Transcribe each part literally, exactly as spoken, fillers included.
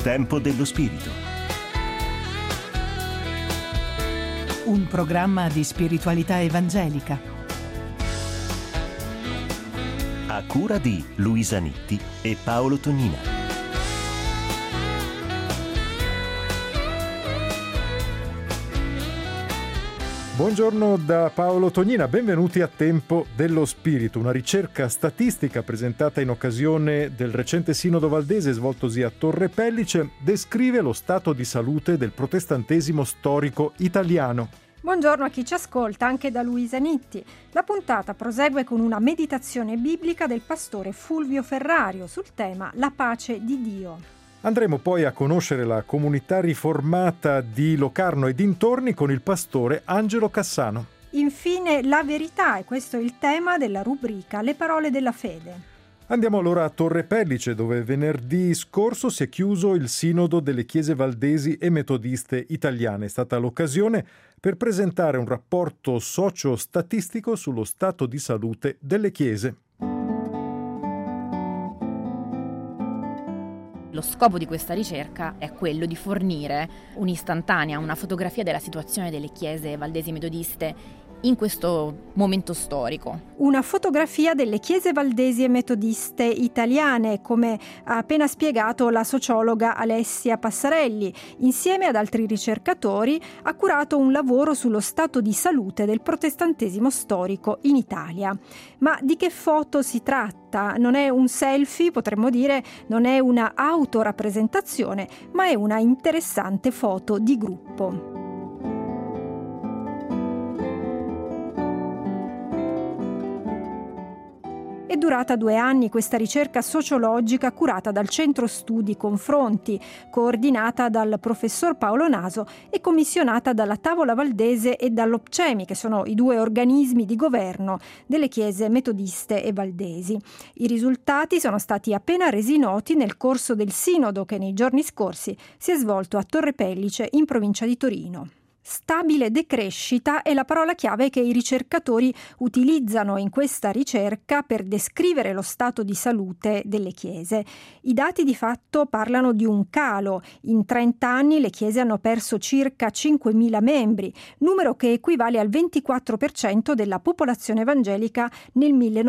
Tempo dello Spirito. Un programma di spiritualità evangelica. A cura di Luisa Nitti e Paolo Tonina. Buongiorno da Paolo Tonina, benvenuti a Tempo dello Spirito, una ricerca statistica presentata in occasione del recente Sinodo Valdese svoltosi a Torre Pellice descrive lo stato di salute del protestantesimo storico italiano. Buongiorno a chi ci ascolta, anche da Luisa Nitti. La puntata prosegue con una meditazione biblica del pastore Fulvio Ferrario sul tema La pace di Dio. Andremo poi a conoscere la comunità riformata di Locarno e dintorni con il pastore Angelo Cassano. Infine la verità, e questo è il tema della rubrica Le parole della fede. Andiamo allora a Torre Pellice, dove venerdì scorso si è chiuso il Sinodo delle Chiese Valdesi e Metodiste Italiane. È stata l'occasione per presentare un rapporto socio-statistico sullo stato di salute delle Chiese. Lo scopo di questa ricerca è quello di fornire un'istantanea, una fotografia della situazione delle chiese valdesi metodiste in questo momento storico. Una fotografia delle chiese valdesi e metodiste italiane, come ha appena spiegato la sociologa Alessia Passarelli. Insieme ad altri ricercatori ha curato un lavoro sullo stato di salute del protestantesimo storico in Italia. Ma di che foto si tratta? Non è un selfie, potremmo dire, non è una autorappresentazione, ma è una interessante foto di gruppo. È durata due anni questa ricerca sociologica curata dal Centro Studi Confronti, coordinata dal professor Paolo Naso e commissionata dalla Tavola Valdese e dall'Opcemi, che sono i due organismi di governo delle chiese metodiste e valdesi. I risultati sono stati appena resi noti nel corso del sinodo che nei giorni scorsi si è svolto a Torre Pellice in provincia di Torino. Stabile decrescita è la parola chiave che i ricercatori utilizzano in questa ricerca per descrivere lo stato di salute delle chiese. I dati di fatto parlano di un calo. In trenta anni le chiese hanno perso circa cinquemila membri, numero che equivale al ventiquattro per cento della popolazione evangelica nel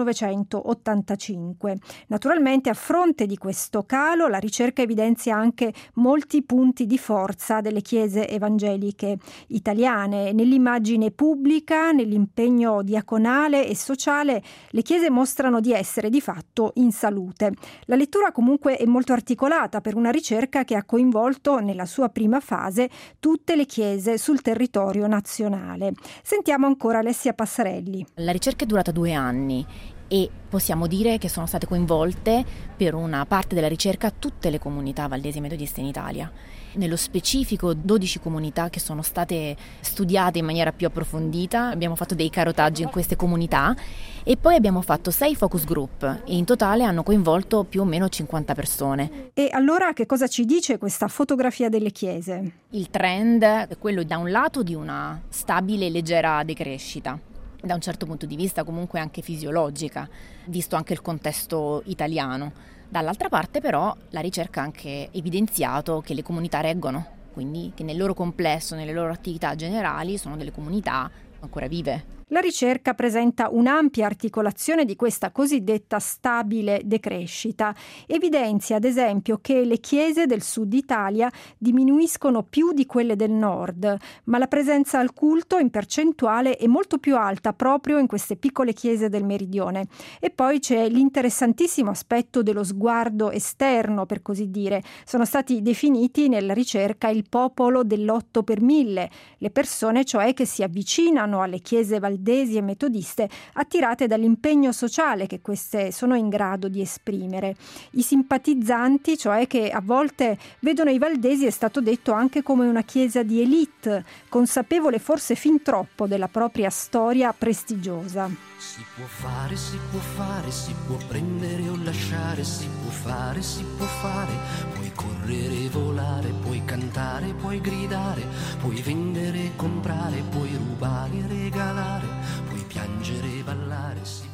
millenovecentottantacinque. Naturalmente, a fronte di questo calo, la ricerca evidenzia anche molti punti di forza delle chiese evangeliche italiane. Nell'immagine pubblica, nell'impegno diaconale e sociale, le chiese mostrano di essere di fatto in salute. La lettura comunque è molto articolata per una ricerca che ha coinvolto nella sua prima fase tutte le chiese sul territorio nazionale. Sentiamo ancora Alessia Passarelli. La ricerca è durata due anni e possiamo dire che sono state coinvolte per una parte della ricerca tutte le comunità valdesi metodiste in Italia. Nello specifico dodici comunità che sono state studiate in maniera più approfondita, abbiamo fatto dei carotaggi in queste comunità e poi abbiamo fatto sei focus group e in totale hanno coinvolto più o meno cinquanta persone. E allora che cosa ci dice questa fotografia delle chiese? Il trend è quello da un lato di una stabile e leggera decrescita, da un certo punto di vista comunque anche fisiologica, visto anche il contesto italiano. Dall'altra parte però la ricerca ha anche evidenziato che le comunità reggono, quindi che nel loro complesso, nelle loro attività generali sono delle comunità ancora vive. La ricerca presenta un'ampia articolazione di questa cosiddetta stabile decrescita. Evidenzia ad esempio che le chiese del sud Italia diminuiscono più di quelle del nord, ma la presenza al culto in percentuale è molto più alta proprio in queste piccole chiese del meridione. E poi c'è l'interessantissimo aspetto dello sguardo esterno, per così dire. Sono stati definiti nella ricerca il popolo dell'otto per mille, le persone cioè che si avvicinano alle chiese valdesi e metodiste attirate dall'impegno sociale che queste sono in grado di esprimere. I simpatizzanti, cioè che a volte vedono i valdesi, è stato detto, anche come una chiesa di élite, consapevole forse fin troppo della propria storia prestigiosa. Si può fare, si può fare, si può prendere o lasciare, si può fare, si può fare, puoi correre e volare, puoi cantare, puoi gridare, puoi vendere e comprare, puoi rubare e regalare, puoi piangere e ballare, si può fare.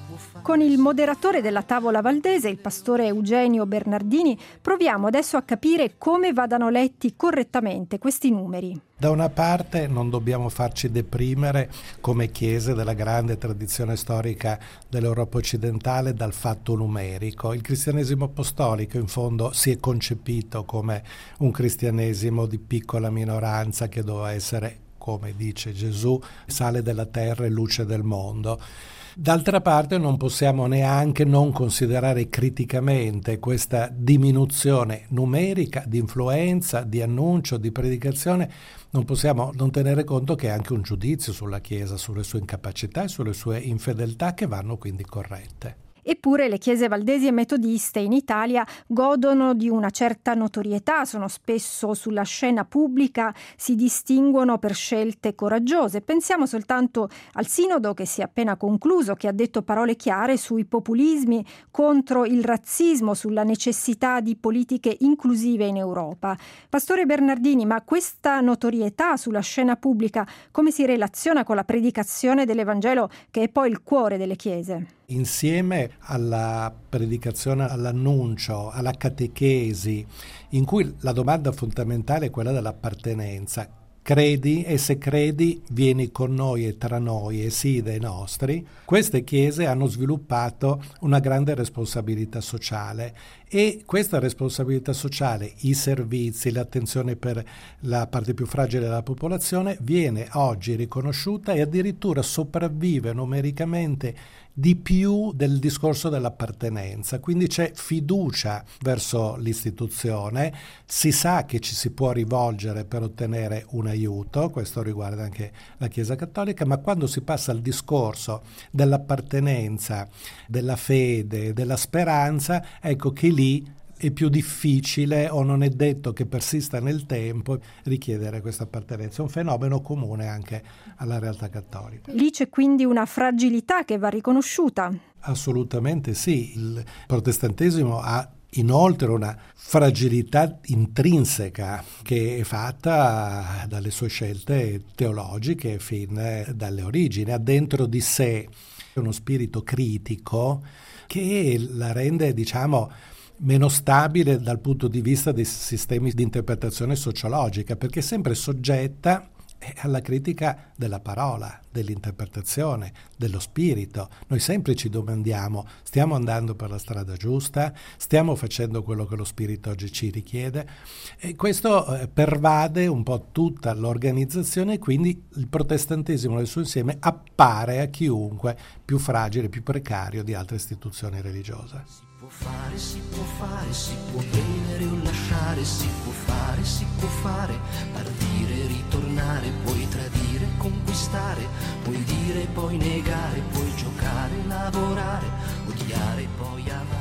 Con il moderatore della tavola valdese, il pastore Eugenio Bernardini, proviamo adesso a capire come vadano letti correttamente questi numeri. Da una parte non dobbiamo farci deprimere come chiese della grande tradizione storica dell'Europa occidentale dal fatto numerico. Il cristianesimo apostolico in fondo si è concepito come un cristianesimo di piccola minoranza che doveva essere, come dice Gesù, sale della terra e luce del mondo. D'altra parte non possiamo neanche non considerare criticamente questa diminuzione numerica di influenza, di annuncio, di predicazione. Non possiamo non tenere conto che è anche un giudizio sulla Chiesa, sulle sue incapacità e sulle sue infedeltà che vanno quindi corrette. Eppure le chiese valdesi e metodiste in Italia godono di una certa notorietà, sono spesso sulla scena pubblica, si distinguono per scelte coraggiose. Pensiamo soltanto al sinodo che si è appena concluso, che ha detto parole chiare sui populismi, contro il razzismo, sulla necessità di politiche inclusive in Europa. Pastore Bernardini, ma questa notorietà sulla scena pubblica come si relaziona con la predicazione dell'Evangelo, che è poi il cuore delle chiese? Insieme alla predicazione, all'annuncio, alla catechesi, in cui la domanda fondamentale è quella dell'appartenenza. Credi, e se credi vieni con noi e tra noi e sii dei nostri. Queste chiese hanno sviluppato una grande responsabilità sociale e questa responsabilità sociale, i servizi, l'attenzione per la parte più fragile della popolazione viene oggi riconosciuta e addirittura sopravvive numericamente di più del discorso dell'appartenenza, quindi c'è fiducia verso l'istituzione, si sa che ci si può rivolgere per ottenere un aiuto, questo riguarda anche la Chiesa Cattolica, ma quando si passa al discorso dell'appartenenza, della fede, della speranza, ecco che lì è più difficile o non è detto che persista nel tempo richiedere questa appartenenza. È un fenomeno comune anche alla realtà cattolica. Lì c'è quindi una fragilità che va riconosciuta? Assolutamente sì. Il protestantesimo ha inoltre una fragilità intrinseca che è fatta dalle sue scelte teologiche fin dalle origini. Ha dentro di sé uno spirito critico che la rende, diciamo, meno stabile dal punto di vista dei sistemi di interpretazione sociologica, perché è sempre soggetta alla critica della parola, dell'interpretazione, dello spirito. Noi sempre ci domandiamo: stiamo andando per la strada giusta? Stiamo facendo quello che lo spirito oggi ci richiede? E questo eh, pervade un po' tutta l'organizzazione, e quindi il protestantesimo nel suo insieme appare a chiunque più fragile, più precario di altre istituzioni religiose. Si può fare, si può fare, si può prendere o lasciare, si può fare, si può fare, partire, ritornare, puoi tradire, conquistare, puoi dire, puoi negare, puoi giocare, lavorare, odiare, poi amare.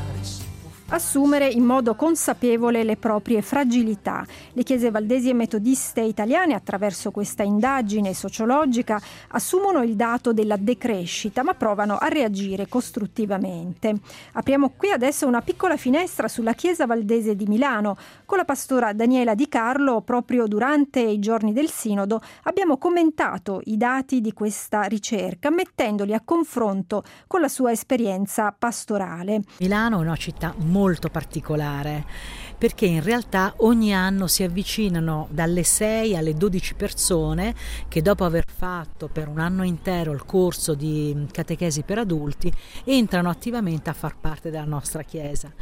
Assumere in modo consapevole le proprie fragilità. Le chiese valdesi e metodiste italiane, attraverso questa indagine sociologica, assumono il dato della decrescita, ma provano a reagire costruttivamente. Apriamo qui adesso una piccola finestra sulla chiesa valdese di Milano. Con la pastora Daniela Di Carlo, proprio durante i giorni del Sinodo, abbiamo commentato i dati di questa ricerca, mettendoli a confronto con la sua esperienza pastorale. Milano è una città molto molto particolare, perché in realtà ogni anno si avvicinano dalle sei alle dodici persone che, dopo aver fatto per un anno intero il corso di catechesi per adulti, entrano attivamente a far parte della nostra Chiesa.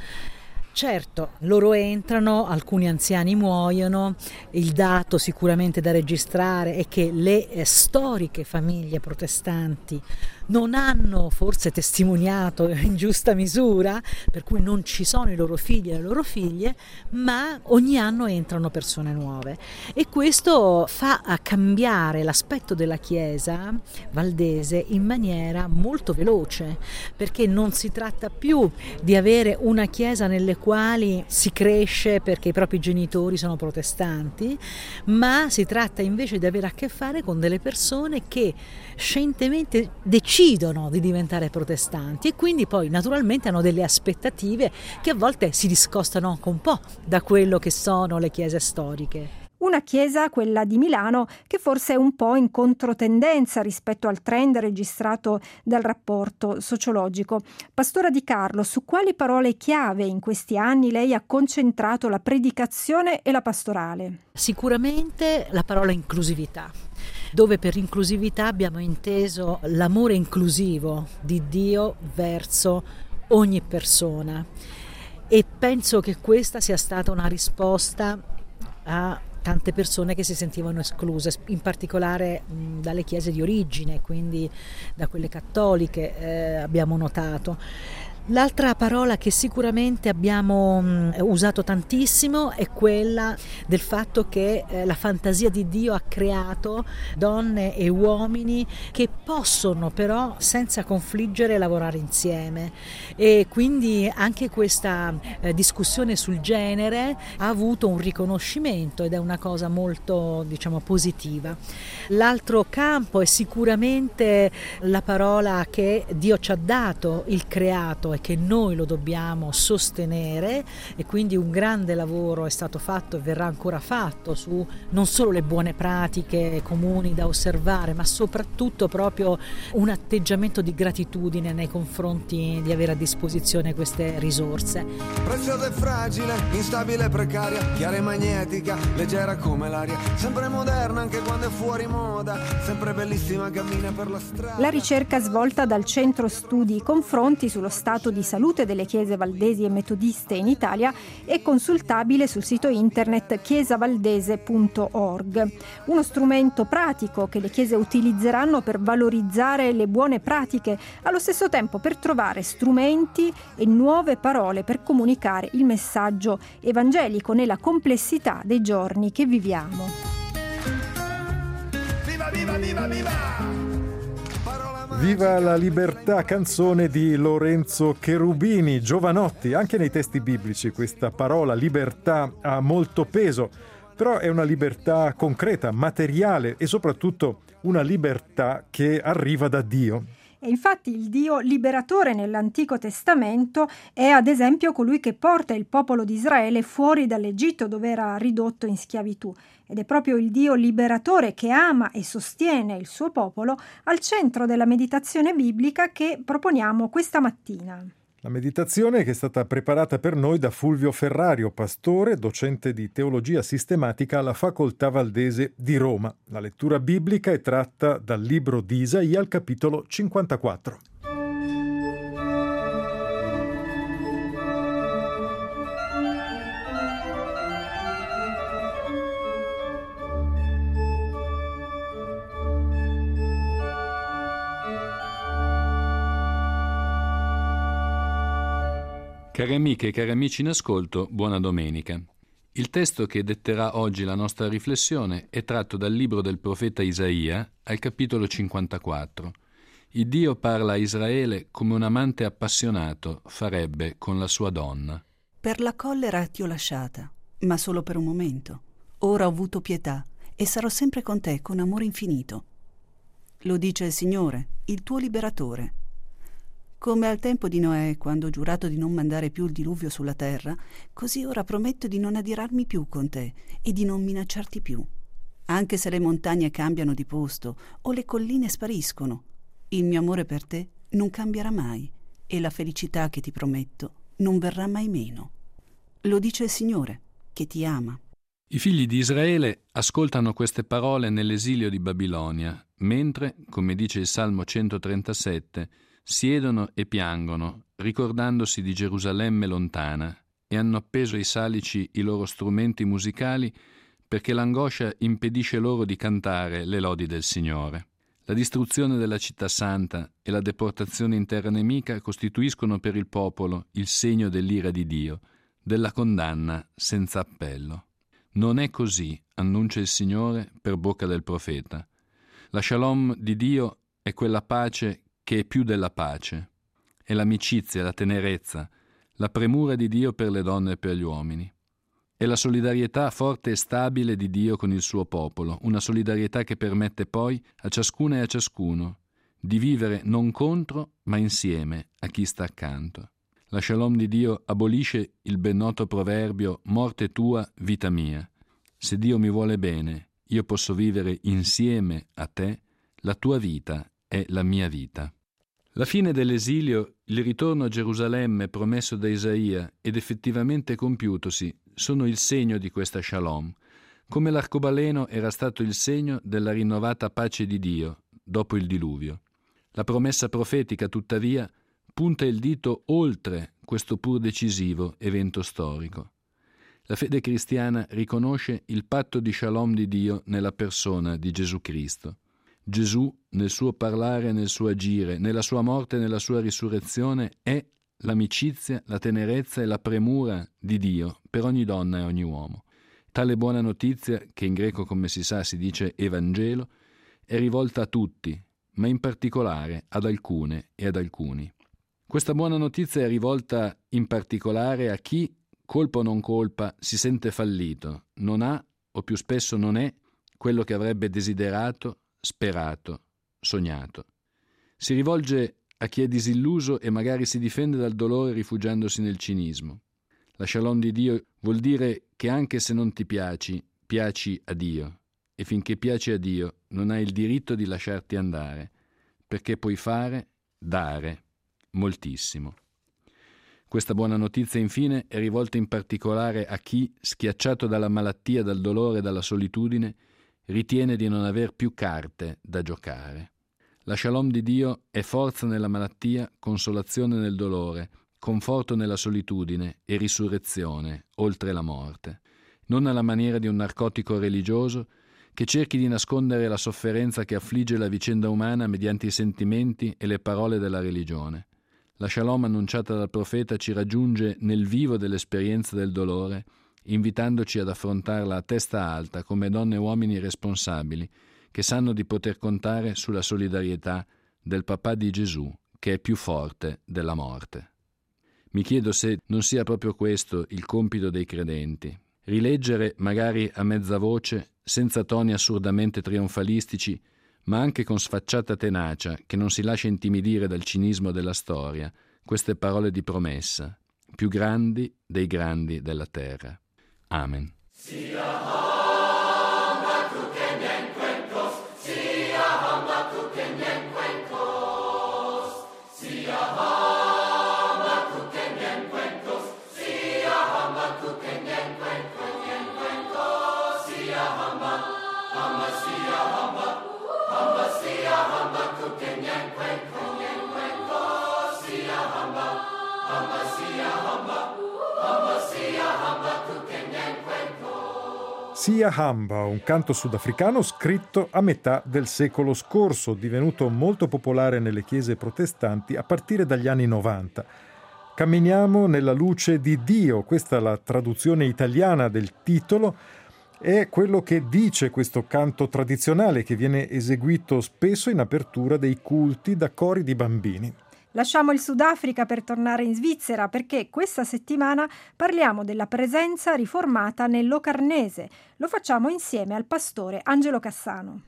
Certo, loro entrano, alcuni anziani muoiono, il dato sicuramente da registrare è che le eh, storiche famiglie protestanti non hanno forse testimoniato in giusta misura, per cui non ci sono i loro figli e le loro figlie, ma ogni anno entrano persone nuove, e questo fa a cambiare l'aspetto della Chiesa valdese in maniera molto veloce, perché non si tratta più di avere una Chiesa nelle quali si cresce perché i propri genitori sono protestanti, ma si tratta invece di avere a che fare con delle persone che scientemente decidono di diventare protestanti, e quindi poi naturalmente hanno delle aspettative che a volte si discostano anche un po' da quello che sono le chiese storiche. Una chiesa, quella di Milano, che forse è un po' in controtendenza rispetto al trend registrato dal rapporto sociologico. Pastora Di Carlo, su quali parole chiave in questi anni lei ha concentrato la predicazione e la pastorale? Sicuramente la parola inclusività, dove per inclusività abbiamo inteso l'amore inclusivo di Dio verso ogni persona, e penso che questa sia stata una risposta a tante persone che si sentivano escluse, in particolare mh, dalle chiese di origine, quindi da quelle cattoliche, eh, abbiamo notato. L'altra parola che sicuramente abbiamo mh, usato tantissimo è quella del fatto che eh, la fantasia di Dio ha creato donne e uomini che possono però senza confliggere lavorare insieme, e quindi anche questa eh, discussione sul genere ha avuto un riconoscimento ed è una cosa molto, diciamo, positiva. L'altro campo è sicuramente la parola che Dio ci ha dato, il creato, che noi lo dobbiamo sostenere, e quindi un grande lavoro è stato fatto e verrà ancora fatto su non solo le buone pratiche comuni da osservare, ma soprattutto proprio un atteggiamento di gratitudine nei confronti di avere a disposizione queste risorse. Preziosa e fragile, instabile e precaria, chiara e magnetica, leggera come l'aria, sempre moderna anche quando è fuori moda, sempre bellissima, cammina per la strada. La ricerca svolta dal Centro Studi Confronti sullo stato di salute delle chiese valdesi e metodiste in Italia è consultabile sul sito internet chiesa valdese punto org. Uno strumento pratico che le chiese utilizzeranno per valorizzare le buone pratiche, allo stesso tempo per trovare strumenti e nuove parole per comunicare il messaggio evangelico nella complessità dei giorni che viviamo. Viva, viva, viva, viva! Viva la libertà, canzone di Lorenzo Cherubini. Giovanotti, anche nei testi biblici questa parola libertà ha molto peso, però è una libertà concreta, materiale e soprattutto una libertà che arriva da Dio. E infatti il Dio liberatore nell'Antico Testamento è ad esempio colui che porta il popolo di Israele fuori dall'Egitto, dove era ridotto in schiavitù. Ed è proprio il Dio liberatore che ama e sostiene il suo popolo al centro della meditazione biblica che proponiamo questa mattina. La meditazione che è stata preparata per noi da Fulvio Ferrario, pastore, docente di teologia sistematica alla Facoltà Valdese di Roma. La lettura biblica è tratta dal libro di Isaia al capitolo cinquantaquattro. Cari amiche e cari amici in ascolto, buona domenica. Il testo che detterà oggi la nostra riflessione è tratto dal libro del profeta Isaia, al capitolo cinquantaquattro. Il Dio parla a Israele come un amante appassionato farebbe con la sua donna. Per la collera ti ho lasciata, ma solo per un momento. Ora ho avuto pietà e sarò sempre con te con amore infinito. Lo dice il Signore, il tuo liberatore. Come al tempo di Noè, quando ho giurato di non mandare più il diluvio sulla terra, così ora prometto di non adirarmi più con te e di non minacciarti più. Anche se le montagne cambiano di posto o le colline spariscono, il mio amore per te non cambierà mai e la felicità che ti prometto non verrà mai meno. Lo dice il Signore, che ti ama. I figli di Israele ascoltano queste parole nell'esilio di Babilonia, mentre, come dice il Salmo centotrentasette, siedono e piangono, ricordandosi di Gerusalemme lontana, e hanno appeso ai salici i loro strumenti musicali perché l'angoscia impedisce loro di cantare le lodi del Signore. La distruzione della città santa e la deportazione in terra nemica costituiscono per il popolo il segno dell'ira di Dio, della condanna senza appello. Non è così, annuncia il Signore per bocca del profeta. La shalom di Dio è quella pace che è più della pace, è l'amicizia, la tenerezza, la premura di Dio per le donne e per gli uomini. È la solidarietà forte e stabile di Dio con il suo popolo, una solidarietà che permette poi a ciascuna e a ciascuno di vivere non contro, ma insieme a chi sta accanto. La shalom di Dio abolisce il ben noto proverbio «morte tua, vita mia». Se Dio mi vuole bene, io posso vivere insieme a te, la tua vita è la mia vita. La fine dell'esilio, il ritorno a Gerusalemme promesso da Isaia ed effettivamente compiutosi, sono il segno di questa shalom, come l'arcobaleno era stato il segno della rinnovata pace di Dio dopo il diluvio. La promessa profetica, tuttavia, punta il dito oltre questo pur decisivo evento storico. La fede cristiana riconosce il patto di shalom di Dio nella persona di Gesù Cristo. Gesù, nel suo parlare, nel suo agire, nella sua morte e nella sua risurrezione, è l'amicizia, la tenerezza e la premura di Dio per ogni donna e ogni uomo. Tale buona notizia, che in greco, come si sa, si dice Evangelo, è rivolta a tutti, ma in particolare ad alcune e ad alcuni. Questa buona notizia è rivolta in particolare a chi, colpa o non colpa, si sente fallito, non ha, o più spesso non è, quello che avrebbe desiderato, sperato, sognato. Si rivolge a chi è disilluso e magari si difende dal dolore rifugiandosi nel cinismo. La shalom di Dio vuol dire che anche se non ti piaci, piaci a Dio, e finché piaci a Dio non hai il diritto di lasciarti andare, perché puoi fare, dare, moltissimo. Questa buona notizia, infine, è rivolta in particolare a chi, schiacciato dalla malattia, dal dolore e dalla solitudine, ritiene di non aver più carte da giocare. La shalom di Dio è forza nella malattia, consolazione nel dolore, conforto nella solitudine e risurrezione oltre la morte. Non alla maniera di un narcotico religioso che cerchi di nascondere la sofferenza che affligge la vicenda umana mediante i sentimenti e le parole della religione. La shalom annunciata dal profeta ci raggiunge nel vivo dell'esperienza del dolore, invitandoci ad affrontarla a testa alta come donne e uomini responsabili che sanno di poter contare sulla solidarietà del papà di Gesù, che è più forte della morte. Mi chiedo se non sia proprio questo il compito dei credenti: rileggere, magari a mezza voce, senza toni assurdamente trionfalistici, ma anche con sfacciata tenacia, che non si lascia intimidire dal cinismo della storia, queste parole di promessa, più grandi dei grandi della terra. Amen. Sia Hamba, un canto sudafricano scritto a metà del secolo scorso, divenuto molto popolare nelle chiese protestanti a partire dagli anni novanta. Camminiamo nella luce di Dio, questa è la traduzione italiana del titolo, è quello che dice questo canto tradizionale che viene eseguito spesso in apertura dei culti da cori di bambini. Lasciamo il Sudafrica per tornare in Svizzera, perché questa settimana parliamo della presenza riformata nel Locarnese. Lo facciamo insieme al pastore Angelo Cassano.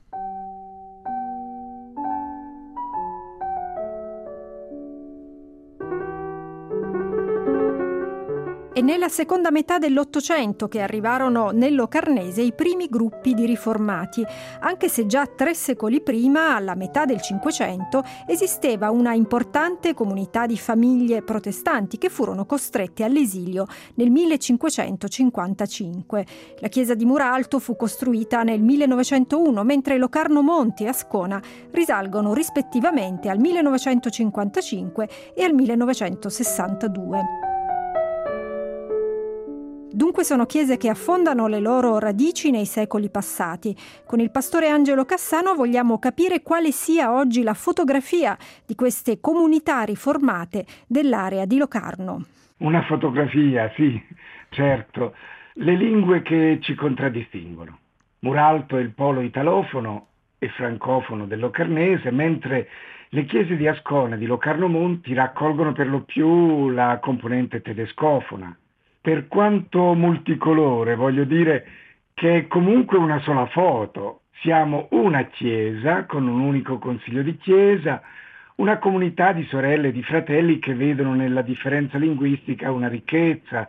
È nella seconda metà dell'Ottocento che arrivarono nel Locarnese i primi gruppi di riformati, anche se già tre secoli prima, alla metà del Cinquecento, esisteva una importante comunità di famiglie protestanti che furono costrette all'esilio nel millecinquecentocinquantacinque. La chiesa di Muralto fu costruita nel millenovecentouno, mentre Locarno Monti e Ascona risalgono rispettivamente al millenovecentocinquantacinque e al millenovecentosessantadue. Dunque sono chiese che affondano le loro radici nei secoli passati. Con il pastore Angelo Cassano vogliamo capire quale sia oggi la fotografia di queste comunità riformate dell'area di Locarno. Una fotografia, sì, certo. Le lingue che ci contraddistinguono. Muralto è il polo italofono e francofono del Locarnese, mentre le chiese di Ascona e di Locarno Monti raccolgono per lo più la componente tedescofona. Per quanto multicolore, voglio dire che è comunque una sola foto. Siamo una chiesa con un unico consiglio di chiesa, una comunità di sorelle e di fratelli che vedono nella differenza linguistica una ricchezza,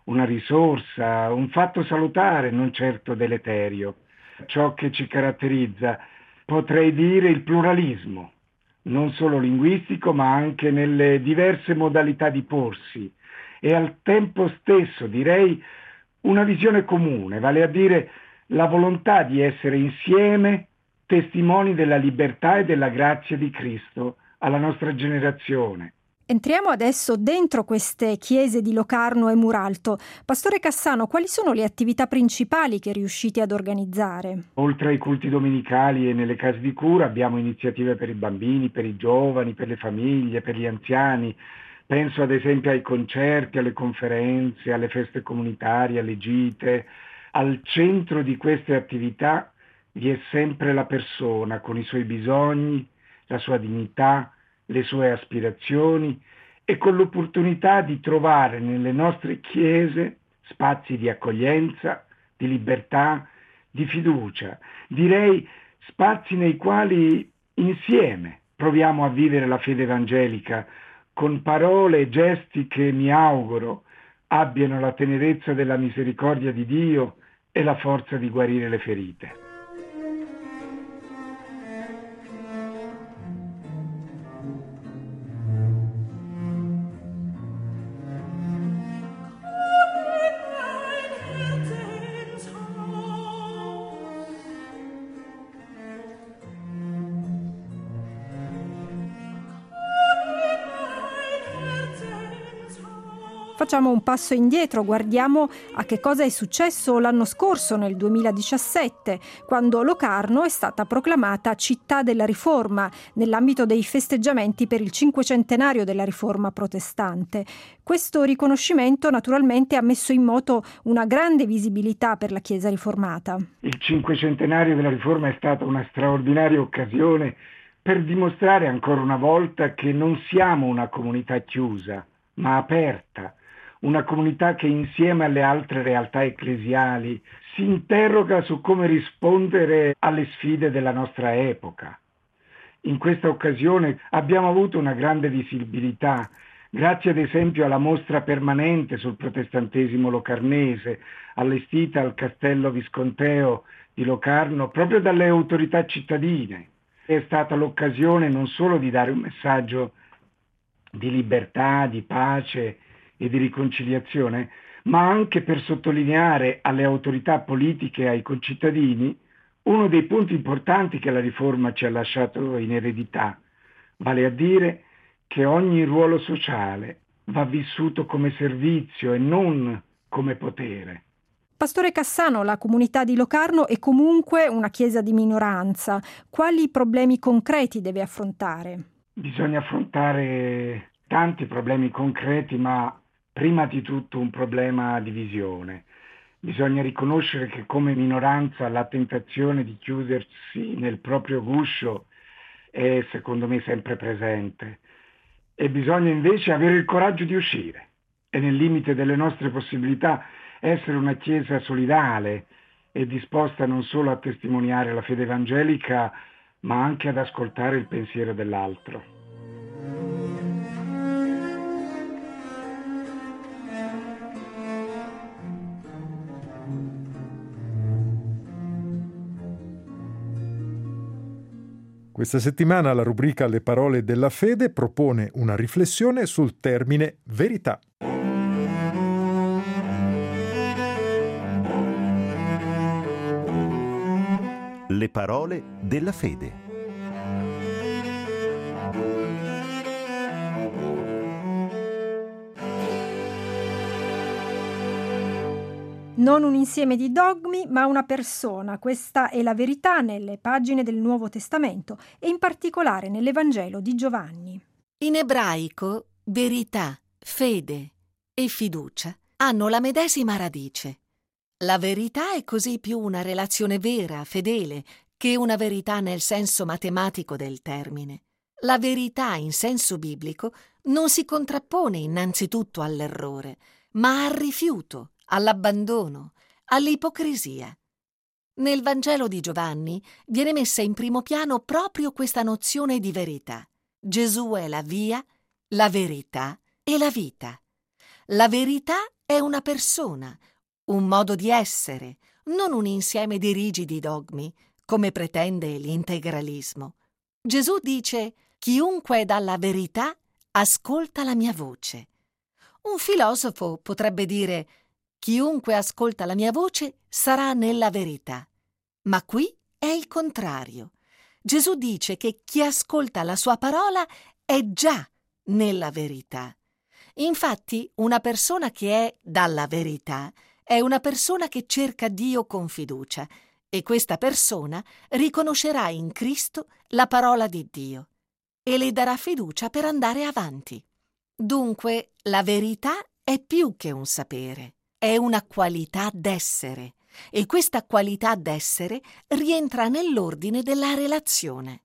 una risorsa, un fatto salutare, non certo deleterio. Ciò che ci caratterizza, potrei dire, il pluralismo, non solo linguistico ma anche nelle diverse modalità di porsi, e al tempo stesso direi una visione comune, vale a dire la volontà di essere insieme testimoni della libertà e della grazia di Cristo alla nostra generazione. Entriamo adesso dentro queste chiese di Locarno e Muralto. Pastore Cassano, quali sono le attività principali che riuscite ad organizzare? Oltre ai culti domenicali e nelle case di cura abbiamo iniziative per i bambini, per i giovani, per le famiglie, per gli anziani. Penso ad esempio ai concerti, alle conferenze, alle feste comunitarie, alle gite. Al centro di queste attività vi è sempre la persona con i suoi bisogni, la sua dignità, le sue aspirazioni, e con l'opportunità di trovare nelle nostre chiese spazi di accoglienza, di libertà, di fiducia, direi spazi nei quali insieme proviamo a vivere la fede evangelica con parole e gesti che mi auguro abbiano la tenerezza della misericordia di Dio e la forza di guarire le ferite. Facciamo un passo indietro, guardiamo a che cosa è successo l'anno scorso, nel duemiladiciassette, quando Locarno è stata proclamata città della Riforma nell'ambito dei festeggiamenti per il cinquecentenario della Riforma protestante. Questo riconoscimento naturalmente ha messo in moto una grande visibilità per la Chiesa riformata. Il cinquecentenario della Riforma è stata una straordinaria occasione per dimostrare ancora una volta che non siamo una comunità chiusa, ma aperta. Una comunità che insieme alle altre realtà ecclesiali si interroga su come rispondere alle sfide della nostra epoca. In questa occasione abbiamo avuto una grande visibilità, grazie ad esempio alla mostra permanente sul protestantesimo locarnese, allestita al Castello Visconteo di Locarno proprio dalle autorità cittadine. È stata l'occasione non solo di dare un messaggio di libertà, di pace e di riconciliazione, ma anche per sottolineare alle autorità politiche e ai concittadini uno dei punti importanti che la Riforma ci ha lasciato in eredità, vale a dire che ogni ruolo sociale va vissuto come servizio e non come potere. Pastore Cassano, la comunità di Locarno è comunque una chiesa di minoranza. Quali problemi concreti deve affrontare? Bisogna affrontare tanti problemi concreti, ma prima di tutto un problema di visione. Bisogna riconoscere che come minoranza la tentazione di chiudersi nel proprio guscio è secondo me sempre presente, e bisogna invece avere il coraggio di uscire e nel limite delle nostre possibilità essere una chiesa solidale e disposta non solo a testimoniare la fede evangelica ma anche ad ascoltare il pensiero dell'altro. Questa settimana la rubrica Le parole della fede propone una riflessione sul termine verità. Le parole della fede. Non un insieme di dogmi, ma una persona. Questa è la verità nelle pagine del Nuovo Testamento e in particolare nell'Evangelo di Giovanni. In ebraico, verità, fede e fiducia hanno la medesima radice. La verità è così più una relazione vera, fedele, che una verità nel senso matematico del termine. La verità in senso biblico non si contrappone innanzitutto all'errore, ma al rifiuto, all'abbandono, all'ipocrisia. Nel Vangelo di Giovanni viene messa in primo piano proprio questa nozione di verità. Gesù è la via, la verità e la vita. La verità è una persona, un modo di essere, non un insieme di rigidi dogmi, come pretende l'integralismo. Gesù dice: chiunque è dalla verità ascolta la mia voce. Un filosofo potrebbe dire: chiunque ascolta la mia voce sarà nella verità. Ma qui è il contrario. Gesù dice che chi ascolta la sua parola è già nella verità. Infatti, una persona che è dalla verità è una persona che cerca Dio con fiducia, e questa persona riconoscerà in Cristo la parola di Dio e le darà fiducia per andare avanti. Dunque, la verità è più che un sapere, è una qualità d'essere, e questa qualità d'essere rientra nell'ordine della relazione.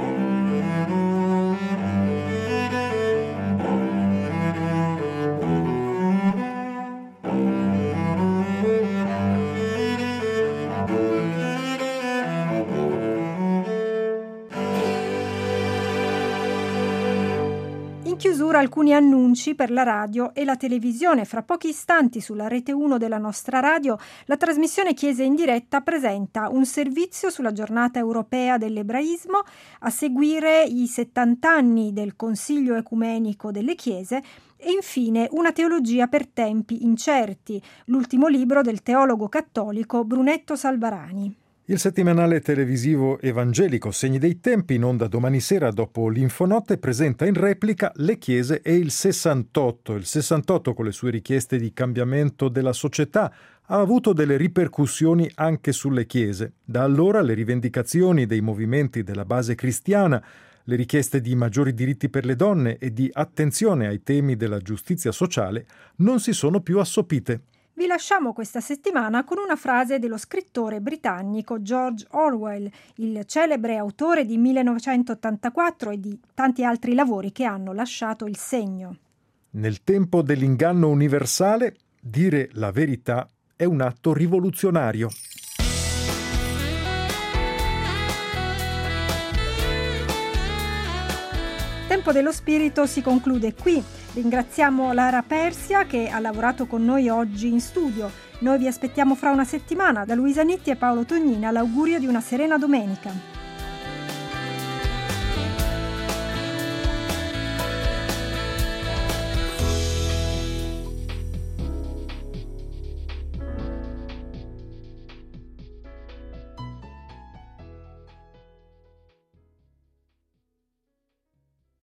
In chiusura alcuni annunci per la radio e la televisione. Fra pochi istanti sulla rete uno della nostra radio la trasmissione Chiese in diretta presenta un servizio sulla giornata europea dell'ebraismo, a seguire i settanta anni del Consiglio Ecumenico delle Chiese e infine una teologia per tempi incerti, l'ultimo libro del teologo cattolico Brunetto Salvarani. Il settimanale televisivo evangelico Segni dei Tempi, in onda domani sera dopo l'Infonotte, presenta in replica Le Chiese e il sessantotto. Il sessantotto, con le sue richieste di cambiamento della società, ha avuto delle ripercussioni anche sulle chiese. Da allora le rivendicazioni dei movimenti della base cristiana, le richieste di maggiori diritti per le donne e di attenzione ai temi della giustizia sociale non si sono più assopite. Vi lasciamo questa settimana con una frase dello scrittore britannico George Orwell, il celebre autore di millenovecentottantaquattro e di tanti altri lavori che hanno lasciato il segno. Nel tempo dell'inganno universale, dire la verità è un atto rivoluzionario. Tempo dello Spirito si conclude qui. Ringraziamo Lara Persia che ha lavorato con noi oggi in studio. Noi vi aspettiamo fra una settimana. Da Luisa Nitti e Paolo Tognina l'augurio di una serena domenica.